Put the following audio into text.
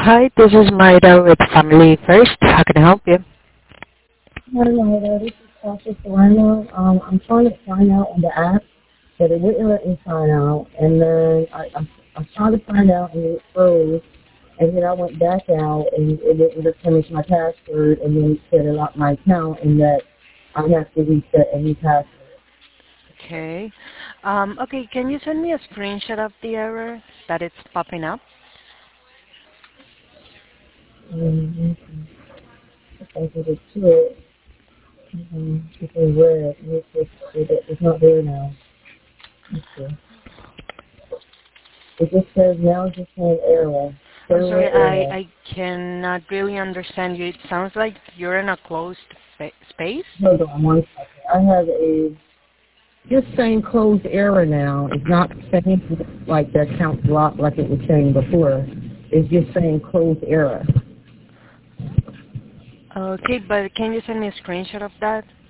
Hi, this is Maida with Family First. How can I help you? Hi, Loretta. This is Tasha Serrano. I'm trying to sign out on the app, but it wouldn't let me sign out. And then I was trying to sign out, and it froze. And then I went back out, and it didn't replenish my password, and then it said it locked my account, and that I have to reset a new password. Okay. Okay, can you send me a screenshot of the error that it's popping up? If I go to it, it's in red, and it's not there now. Let's see. It just says now it's just saying error. I'm sorry, Server error. I cannot really understand you. It sounds like you're in a closed space. Hold on one second. I have just saying closed error now. It's not saying like the account blocked like it was saying before. It's just saying closed error. Okay, but can you send me a screenshot of that?